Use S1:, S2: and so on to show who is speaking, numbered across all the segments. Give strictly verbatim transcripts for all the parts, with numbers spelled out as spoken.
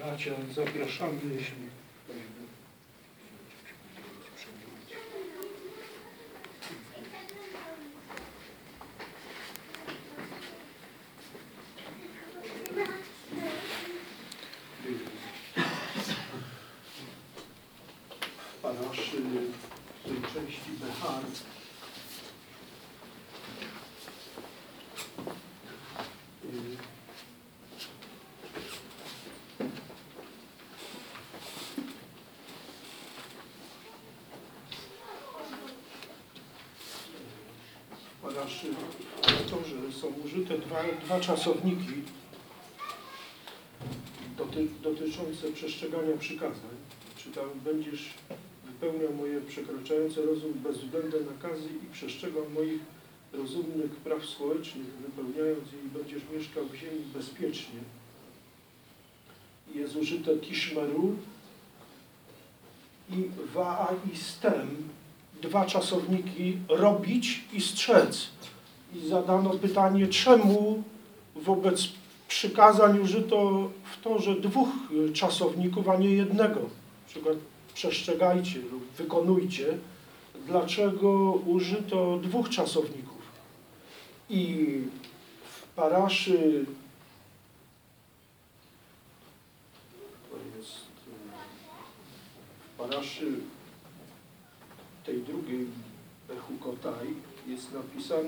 S1: Bracia, zapraszamy, jeśli w paraszy tej części Behar paraszy to, że są użyte dwa, dwa czasowniki doty, dotyczące przestrzegania przykazań. Czytam, będziesz wypełniał moje przekraczające rozum bezwzględne nakazy i przestrzegał moich rozumnych praw społecznych, wypełniając je i będziesz mieszkał w ziemi bezpiecznie. Jest użyte tishmerul i waa i stem, dwa czasowniki, robić i strzec. I zadano pytanie, czemu wobec przykazań użyto w torze dwóch czasowników, a nie jednego. Na przykład przestrzegajcie lub wykonujcie. Dlaczego użyto dwóch czasowników? I w paraszy to jest w paraszy tej drugiej Bechukotaj jest napisane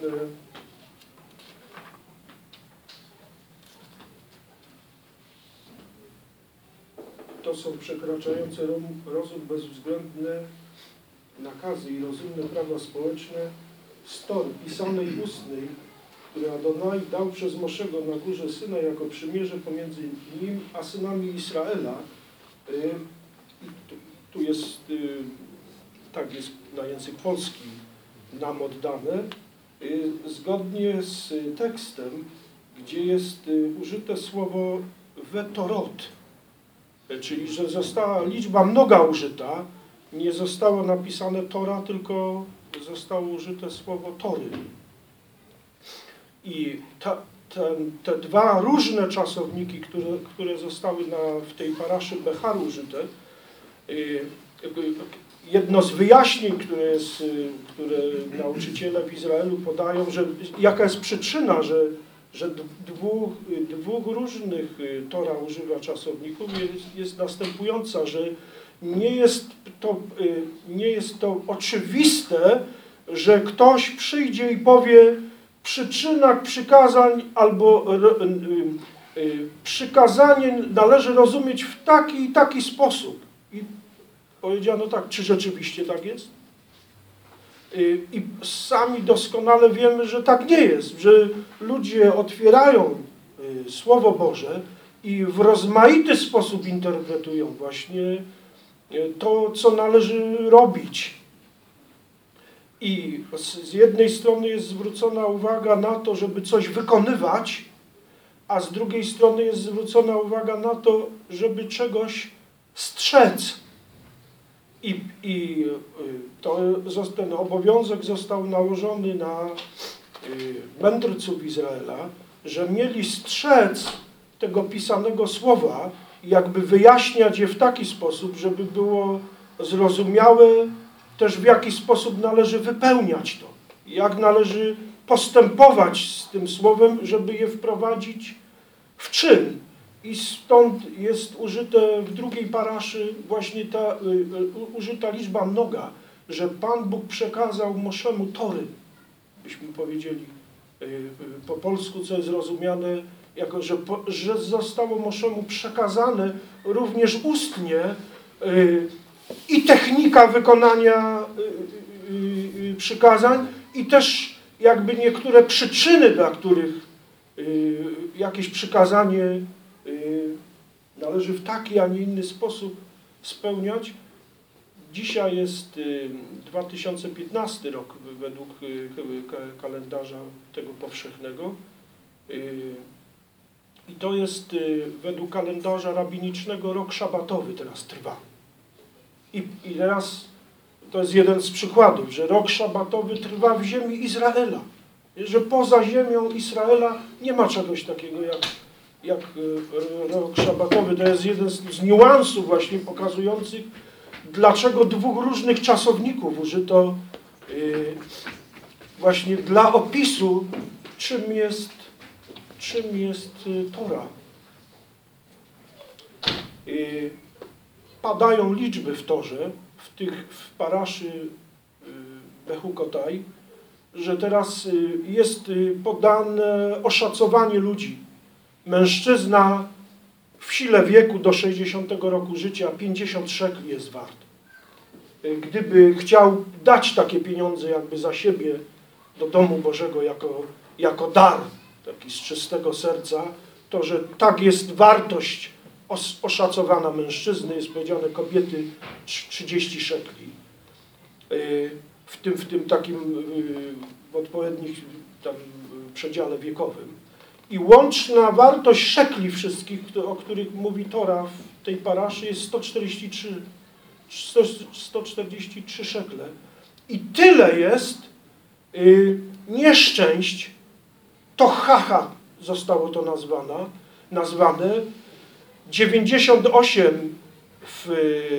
S1: to są przekraczające rozum bezwzględne nakazy i rozumne prawa społeczne z Tor pisanej ustnej, które Adonai dał przez Moszego na górze Syna jako przymierze pomiędzy nim a synami Izraela. I tu, tu jest, tak jest na język polski nam oddane, zgodnie z tekstem, gdzie jest użyte słowo wetorot, czyli że została liczba mnoga użyta, nie zostało napisane Tora, tylko zostało użyte słowo Tory. I ta, ten, te dwa różne czasowniki, które, które zostały na, w tej paraszy Behar użyte, jedno z wyjaśnień, które, jest, które nauczyciele w Izraelu podają, że jaka jest przyczyna, że, że dwóch, dwóch różnych Tora używa czasowników, jest, jest następująca, że nie jest, to, nie jest to oczywiste, że ktoś przyjdzie i powie, przyczyna przykazań albo przykazanie należy rozumieć w taki i taki sposób. I powiedziano tak, czy rzeczywiście tak jest? I sami doskonale wiemy, że tak nie jest, że ludzie otwierają Słowo Boże i w rozmaity sposób interpretują właśnie to, co należy robić. I z jednej strony jest zwrócona uwaga na to, żeby coś wykonywać, a z drugiej strony jest zwrócona uwaga na to, żeby czegoś strzec. I, i to, ten obowiązek został nałożony na mędrców Izraela, że mieli strzec tego pisanego słowa i jakby wyjaśniać je w taki sposób, żeby było zrozumiałe też w jaki sposób należy wypełniać to. Jak należy postępować z tym słowem, żeby je wprowadzić w czyn. I stąd jest użyte w drugiej paraszy właśnie ta y, y, użyta liczba mnoga, że Pan Bóg przekazał Moszemu Tory, byśmy powiedzieli y, y, po polsku, co jest rozumiane jako, że, po, że zostało Moszemu przekazane również ustnie y, i technika wykonania y, y, y, przykazań i też jakby niektóre przyczyny, dla których y, jakieś przykazanie należy w taki, a nie inny sposób spełniać. Dzisiaj jest dwa tysiące piętnasty rok według kalendarza tego powszechnego i to jest według kalendarza rabinicznego rok szabatowy teraz trwa. I, i teraz to jest jeden z przykładów, że rok szabatowy trwa w ziemi Izraela. Że poza ziemią Izraela nie ma czegoś takiego jak jak rok szabatowy, to jest jeden z, z niuansów właśnie pokazujących, dlaczego dwóch różnych czasowników użyto yy, właśnie dla opisu, czym jest, czym jest yy, Tora. Yy, padają liczby w Torze, w tych w paraszy yy, Bechukotaj, że teraz yy, jest yy, podane oszacowanie ludzi. Mężczyzna w sile wieku do sześćdziesiątego roku życia pięćdziesiąt szekli jest wart. Gdyby chciał dać takie pieniądze jakby za siebie do domu Bożego jako, jako dar, taki z czystego serca, to że tak jest wartość os, oszacowana mężczyzny, jest powiedziane kobiety trzydzieści szekli. W tym, w tym takim w odpowiednim tam przedziale wiekowym. I łączna wartość szekli wszystkich, o których mówi Tora w tej paraszy, jest sto czterdzieści trzy, sto czterdzieści trzy szekle. I tyle jest y, nieszczęść, to haha zostało to nazwane, nazwane dziewięćdziesiąt osiem w,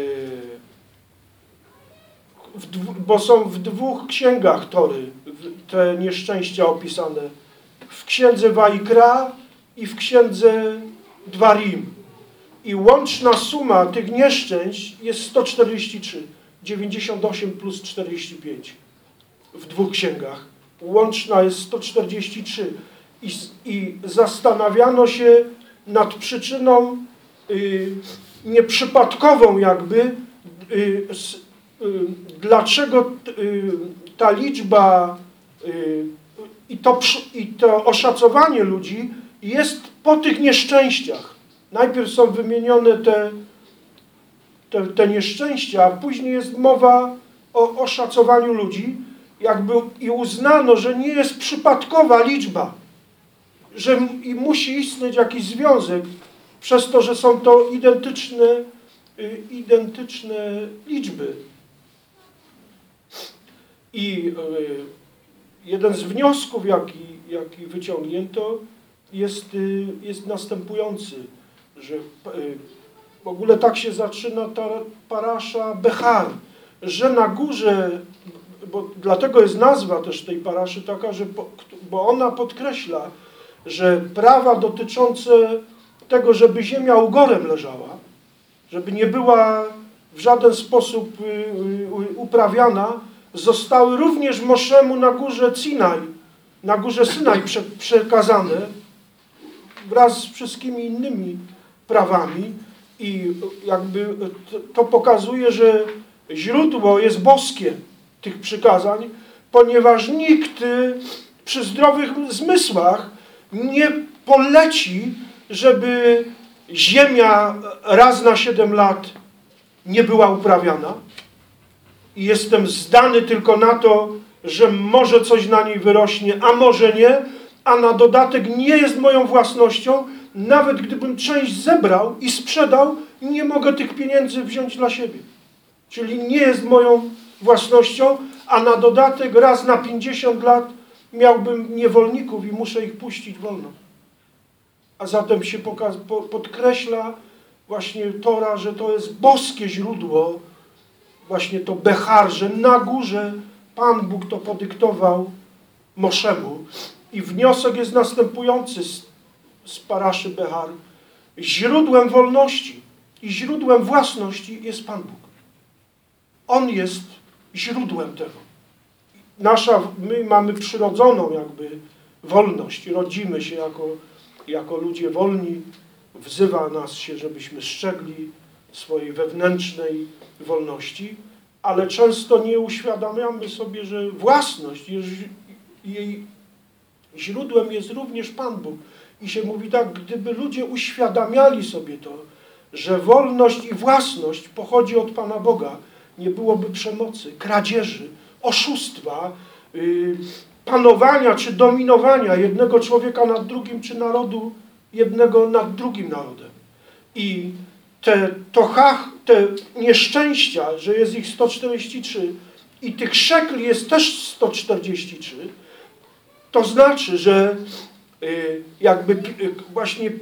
S1: w, bo są w dwóch księgach Tory te nieszczęścia opisane. W księdze Wajkra i w księdze Dwarim. I łączna suma tych nieszczęść jest sto czterdzieści trzy. dziewięćdziesiąt osiem plus czterdzieści pięć. W dwóch księgach. Łączna jest sto czterdzieści trzy. I, i zastanawiano się nad przyczyną y, nieprzypadkową jakby, y, s, y, dlaczego y, ta liczba y, I to, I to oszacowanie ludzi jest po tych nieszczęściach. Najpierw są wymienione te, te, te nieszczęścia, a później jest mowa o oszacowaniu ludzi, jakby i uznano, że nie jest przypadkowa liczba, że i musi istnieć jakiś związek, przez to, że są to identyczne, y, identyczne liczby. I y, jeden z wniosków, jaki, jaki wyciągnięto, jest, jest następujący, że w ogóle tak się zaczyna ta parasza Behar, że na górze, bo dlatego jest nazwa też tej paraszy taka, że, bo ona podkreśla, że prawa dotyczące tego, żeby ziemia ugorem leżała, żeby nie była w żaden sposób uprawiana, zostały również Moszemu na górze Sinaj, na górze Synaj prze, przekazane wraz z wszystkimi innymi prawami i jakby to, to pokazuje, że źródło jest boskie tych przykazań, ponieważ nikt przy zdrowych zmysłach nie poleci, żeby ziemia raz na siedem lat nie była uprawiana. I jestem zdany tylko na to, że może coś na niej wyrośnie, a może nie, a na dodatek nie jest moją własnością. Nawet gdybym część zebrał i sprzedał, nie mogę tych pieniędzy wziąć dla siebie. Czyli nie jest moją własnością, a na dodatek raz na pięćdziesiąt lat miałbym niewolników i muszę ich puścić wolno. A zatem się podkreśla właśnie Tora, że to jest boskie źródło, właśnie to Behar, że na górze Pan Bóg to podyktował Moszemu. I wniosek jest następujący z, z paraszy Behar. Źródłem wolności i źródłem własności jest Pan Bóg. On jest źródłem tego. Nasza, my mamy przyrodzoną jakby wolność. Rodzimy się jako, jako ludzie wolni. Wzywa nas się, żebyśmy strzegli swojej wewnętrznej wolności, ale często nie uświadamiamy sobie, że własność, jest, jej źródłem jest również Pan Bóg. I się mówi tak, gdyby ludzie uświadamiali sobie to, że wolność i własność pochodzi od Pana Boga, nie byłoby przemocy, kradzieży, oszustwa, yy, panowania czy dominowania jednego człowieka nad drugim, czy narodu jednego nad drugim narodem. I te tochach, te nieszczęścia, że jest ich sto czterdzieści trzy i tych szekli jest też sto czterdzieści trzy, to znaczy, że y, jakby y, właśnie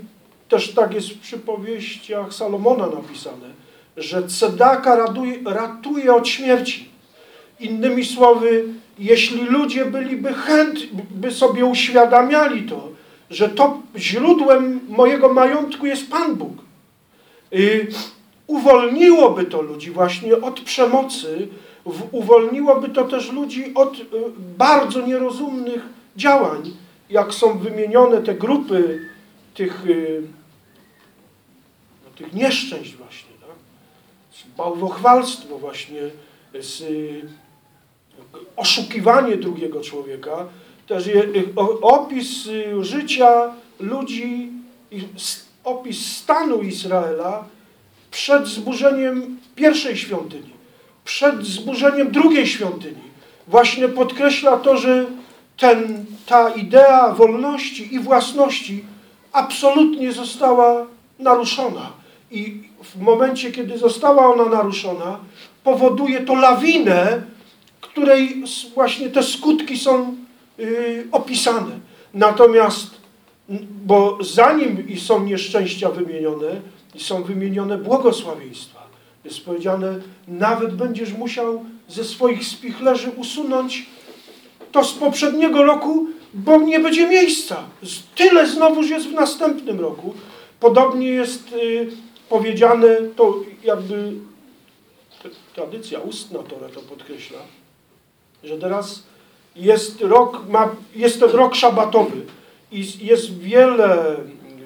S1: też tak jest w przypowieściach Salomona napisane, że cedaka ratuje, ratuje od śmierci. Innymi słowy, jeśli ludzie byliby chętni, by sobie uświadamiali to, że to źródłem mojego majątku jest Pan Bóg, yy, uwolniłoby to ludzi właśnie od przemocy, w, uwolniłoby to też ludzi od yy, bardzo nierozumnych działań, jak są wymienione te grupy tych, yy, no, tych nieszczęść właśnie, tak? Bałwochwalstwo właśnie, z, yy, oszukiwanie drugiego człowieka, też je, opis życia ludzi, opis stanu Izraela przed zburzeniem pierwszej świątyni, przed zburzeniem drugiej świątyni. Właśnie podkreśla to, że ten, ta idea wolności i własności absolutnie została naruszona. I w momencie, kiedy została ona naruszona, powoduje to lawinę, której właśnie te skutki są yy, opisane. Natomiast, bo zanim i są nieszczęścia wymienione, i są wymienione błogosławieństwa, jest powiedziane, nawet będziesz musiał ze swoich spichlerzy usunąć to z poprzedniego roku, bo nie będzie miejsca. Tyle znowuż jest w następnym roku. Podobnie jest yy, powiedziane, to jakby tradycja ustna Tora to podkreśla, że teraz jest rok, ma, jest ten rok szabatowy i jest wiele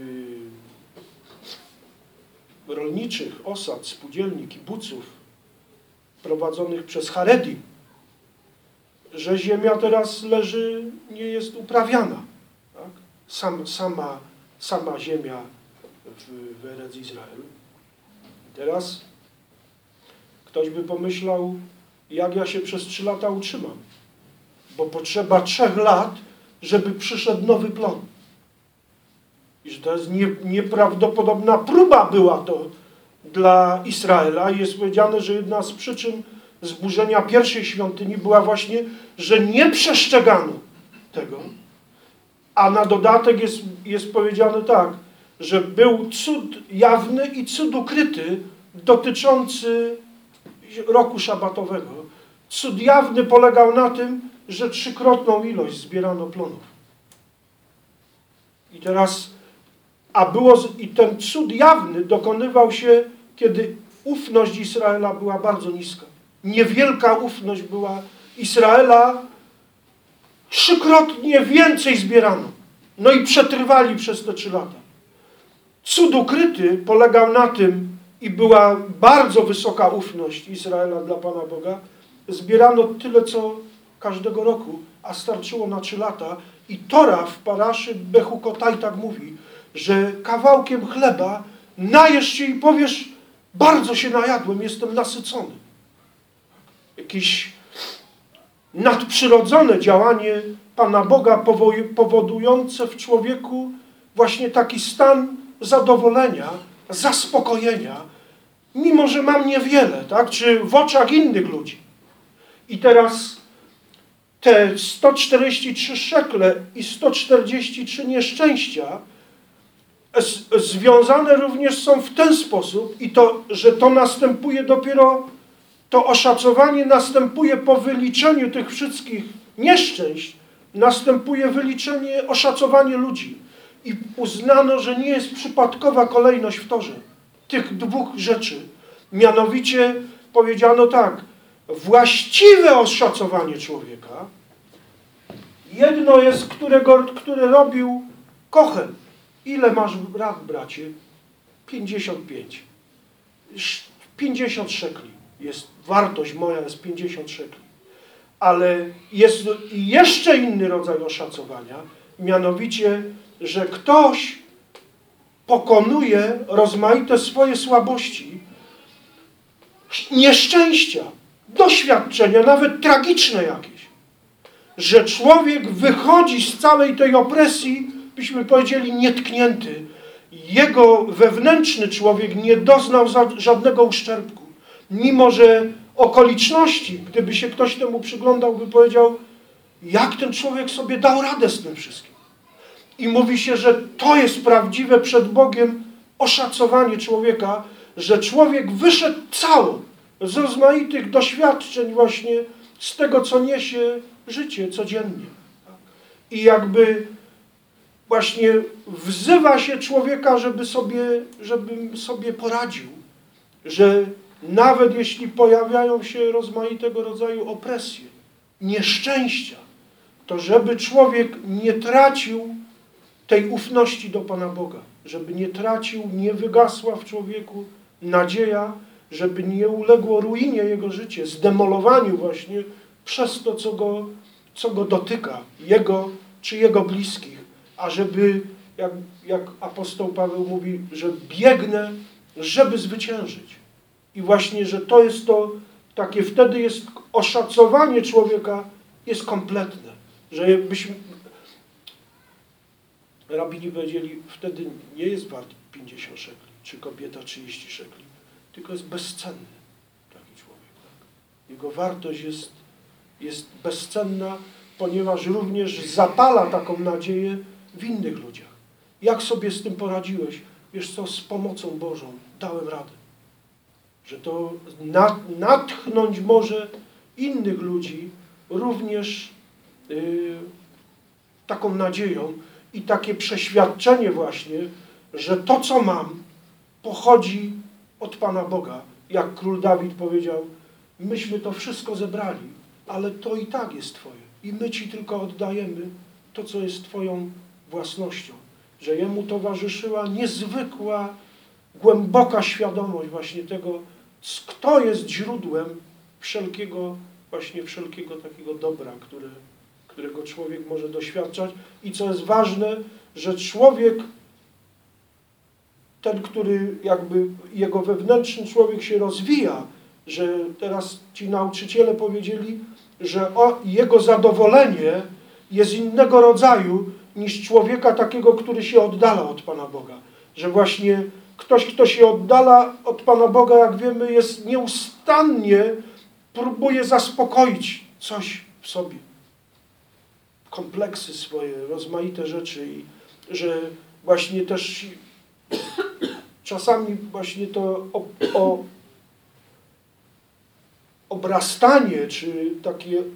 S1: y, rolniczych osad, spółdzielni, kibuców prowadzonych przez Haredim, że ziemia teraz leży, nie jest uprawiana. Tak? Sam, sama, sama ziemia w, w Erec Izrael. Teraz ktoś by pomyślał, jak ja się przez trzy lata utrzymam. Bo potrzeba trzech lat, żeby przyszedł nowy plon. I że to jest nie, nieprawdopodobna próba była to dla Izraela. I jest powiedziane, że jedna z przyczyn zburzenia pierwszej świątyni była właśnie, że nie przestrzegano tego. A na dodatek jest, jest powiedziane tak, że był cud jawny i cud ukryty dotyczący roku szabatowego. Cud jawny polegał na tym, że trzykrotną ilość zbierano plonów. I teraz, a było, i ten cud jawny dokonywał się, kiedy ufność Izraela była bardzo niska. Niewielka ufność była Izraela, trzykrotnie więcej zbierano. No i przetrwali przez te trzy lata. Cud ukryty polegał na tym, i była bardzo wysoka ufność Izraela dla Pana Boga, zbierano tyle, co każdego roku, a starczyło na trzy lata. I Tora w paraszy Bechukotaj tak mówi, że kawałkiem chleba najesz się i powiesz, bardzo się najadłem, jestem nasycony. Jakieś nadprzyrodzone działanie Pana Boga powodujące w człowieku właśnie taki stan zadowolenia, zaspokojenia, mimo że mam niewiele, tak? Czy w oczach innych ludzi. I teraz te sto czterdzieści trzy szekle i sto czterdzieści trzy nieszczęścia związane również są w ten sposób, i to, że to następuje dopiero, to oszacowanie następuje po wyliczeniu tych wszystkich nieszczęść, następuje wyliczenie, oszacowanie ludzi. I uznano, że nie jest przypadkowa kolejność w Torze tych dwóch rzeczy. Mianowicie powiedziano tak, właściwe oszacowanie człowieka, jedno jest, którego, które robił Kohen. Ile masz lat, bracie? pięćdziesiąt pięć. pięćdziesiąt szekli. Jest, wartość moja jest pięćdziesiąt szekli. Ale jest jeszcze inny rodzaj oszacowania, mianowicie, że ktoś pokonuje rozmaite swoje słabości, nieszczęścia, doświadczenia, nawet tragiczne jakieś. Że człowiek wychodzi z całej tej opresji, byśmy powiedzieli, nietknięty. Jego wewnętrzny człowiek nie doznał żadnego uszczerbku. Mimo że okoliczności, gdyby się ktoś temu przyglądał, by powiedział, jak ten człowiek sobie dał radę z tym wszystkim. I mówi się, że to jest prawdziwe przed Bogiem oszacowanie człowieka, że człowiek wyszedł cało z rozmaitych doświadczeń właśnie z tego, co niesie życie codziennie. I jakby właśnie wzywa się człowieka, żeby sobie, żeby sobie poradził, że nawet jeśli pojawiają się rozmaitego rodzaju opresje, nieszczęścia, to żeby człowiek nie tracił tej ufności do Pana Boga, żeby nie tracił, nie wygasła w człowieku nadzieja, żeby nie uległo ruinie jego życie, zdemolowaniu właśnie przez to, co go, co go dotyka, jego czy jego bliskich, a żeby, jak, jak apostoł Paweł mówi, że biegnę, żeby zwyciężyć. I właśnie, że to jest to, takie wtedy jest oszacowanie człowieka jest kompletne, że byśmy, rabini powiedzieli, wtedy nie jest wart pięćdziesiąt szekli, czy kobieta trzydzieści szekli, tylko jest bezcenny taki człowiek. Tak? Jego wartość jest, jest bezcenna, ponieważ również zapala taką nadzieję w innych ludziach. Jak sobie z tym poradziłeś? Wiesz co, z pomocą Bożą dałem radę. Że to natchnąć może innych ludzi również yy, taką nadzieją i takie przeświadczenie właśnie, że to, co mam, pochodzi od Pana Boga. Jak król Dawid powiedział, myśmy to wszystko zebrali, ale to i tak jest Twoje. I my Ci tylko oddajemy to, co jest Twoją własnością. Że Jemu towarzyszyła niezwykła, głęboka świadomość właśnie tego, kto jest źródłem wszelkiego, właśnie wszelkiego takiego dobra, które, którego człowiek może doświadczać. I co jest ważne, że człowiek, ten, który jakby jego wewnętrzny człowiek się rozwija, że teraz ci nauczyciele powiedzieli, że o, jego zadowolenie jest innego rodzaju niż człowieka takiego, który się oddala od Pana Boga. Że właśnie ktoś, kto się oddala od Pana Boga, jak wiemy, jest nieustannie, próbuje zaspokoić coś w sobie. Kompleksy swoje, rozmaite rzeczy i że właśnie też czasami właśnie to o, o obrastanie, czy takie yy,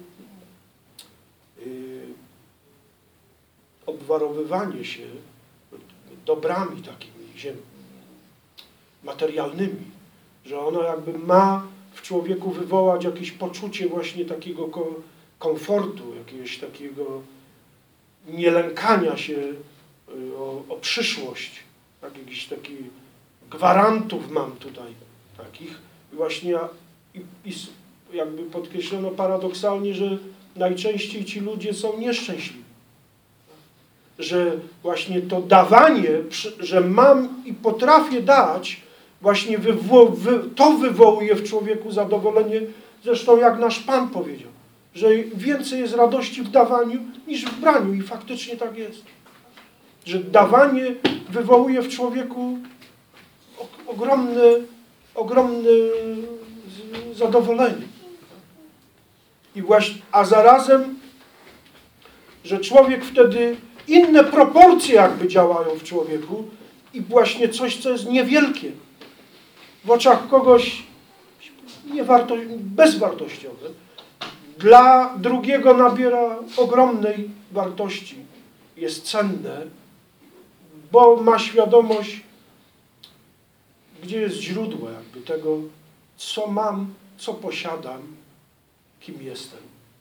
S1: obwarowywanie się dobrami takimi ziem, materialnymi, że ono jakby ma w człowieku wywołać jakieś poczucie właśnie takiego komfortu, jakiegoś takiego nielękania się o, o przyszłość, tak, jakichś takich gwarantów mam tutaj takich. I właśnie i, i jakby podkreślono paradoksalnie, że najczęściej ci ludzie są nieszczęśliwi. Że właśnie to dawanie, że mam i potrafię dać, właśnie wywo wy to wywołuje w człowieku zadowolenie, zresztą jak nasz Pan powiedział, że więcej jest radości w dawaniu niż w braniu i faktycznie tak jest. Że dawanie wywołuje w człowieku ogromne, ogromne zadowolenie. I właśnie, a zarazem, że człowiek wtedy, inne proporcje jakby działają w człowieku i właśnie coś, co jest niewielkie w oczach kogoś niewarto, bezwartościowe, dla drugiego nabiera ogromnej wartości, jest cenne, bo ma świadomość, gdzie jest źródło jakby tego, co mam, co posiadam, kim jestem.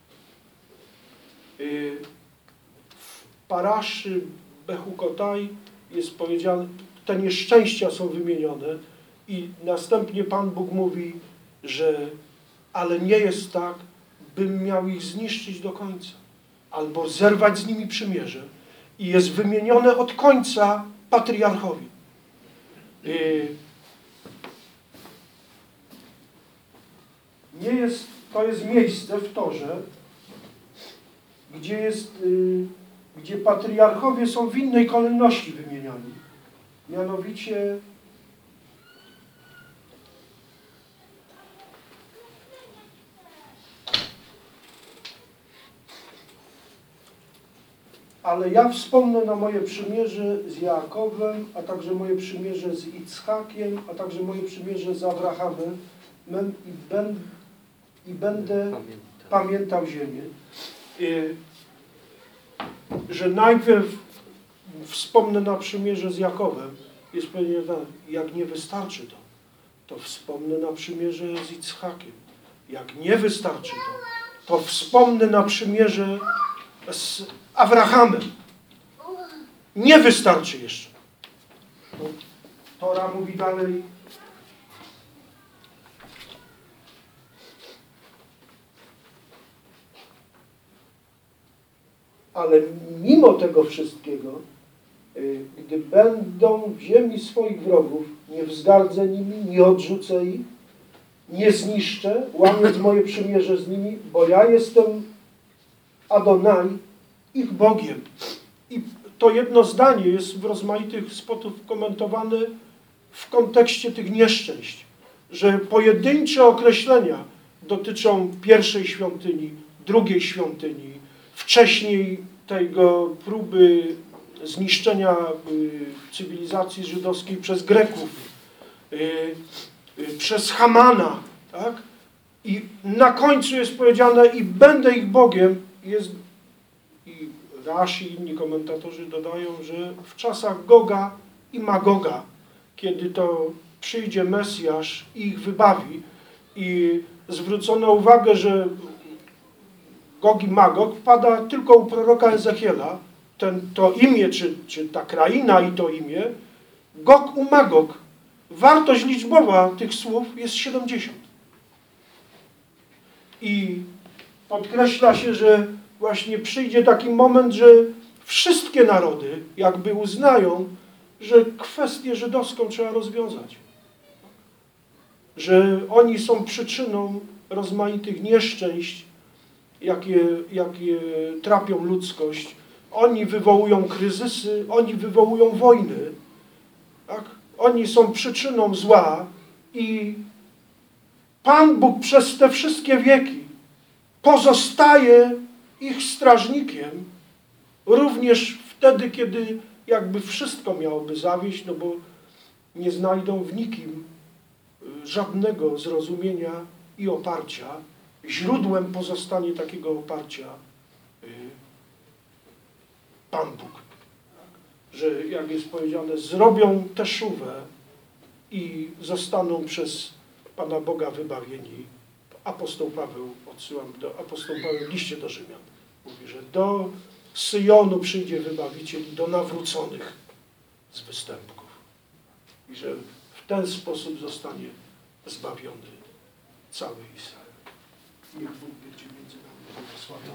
S1: W paraszy Bechukotaj jest powiedziane, te nieszczęścia są wymienione i następnie Pan Bóg mówi, że ale nie jest tak, bym miał ich zniszczyć do końca, albo zerwać z nimi przymierze. I jest wymienione od końca patriarchowi. Nie jest, to jest miejsce w Torze, gdzie jest, gdzie patriarchowie są w innej kolejności wymieniani. Mianowicie ale ja wspomnę na moje przymierze z Jakowem, a także moje przymierze z Icchakiem, a także moje przymierze z Abrahamem i, ben, i będę pamiętał, pamiętał ziemię. Y, że najpierw wspomnę na przymierze z Jakowem, jest powiedziane tak, jak nie wystarczy to, to wspomnę na przymierze z Icchakiem. Jak nie wystarczy to, to wspomnę na przymierze z Abrahamem. Nie wystarczy jeszcze. To Tora mówi dalej. Ale mimo tego wszystkiego, gdy będą w ziemi swoich wrogów, nie wzgardzę nimi, nie odrzucę ich, nie zniszczę, łamiąc moje przymierze z nimi, bo ja jestem Adonai, ich Bogiem. I to jedno zdanie jest w rozmaitych sposób komentowane w kontekście tych nieszczęść, że pojedyncze określenia dotyczą pierwszej świątyni, drugiej świątyni, wcześniej tego próby zniszczenia cywilizacji żydowskiej przez Greków, przez Hamana, tak? I na końcu jest powiedziane i będę ich Bogiem. Jest, i Rashi i inni komentatorzy dodają, że w czasach Goga i Magoga, kiedy to przyjdzie Mesjasz i ich wybawi, i zwrócono uwagę, że Gog i Magog pada tylko u proroka Ezechiela, ten, to imię, czy, czy ta kraina i to imię, Gog u Magog. Wartość liczbowa tych słów jest siedemdziesiąt. I podkreśla się, że właśnie przyjdzie taki moment, że wszystkie narody jakby uznają, że kwestię żydowską trzeba rozwiązać. Że oni są przyczyną rozmaitych nieszczęść, jakie, jakie trapią ludzkość. Oni wywołują kryzysy, oni wywołują wojny. Tak? Oni są przyczyną zła i Pan Bóg przez te wszystkie wieki pozostaje ich strażnikiem, również wtedy, kiedy jakby wszystko miałoby zawieść, no bo nie znajdą w nikim żadnego zrozumienia i oparcia. Źródłem pozostanie takiego oparcia Pan Bóg. Że, jak jest powiedziane, zrobią teszówę i zostaną przez Pana Boga wybawieni. Apostoł Paweł, odsyłam do apostoł Paweł w liście do Rzymian, mówi, że do Syjonu przyjdzie wybawiciel i do nawróconych z występków. I że w ten sposób zostanie zbawiony cały Izrael. Niech Bóg będzie między nami błogosławiony.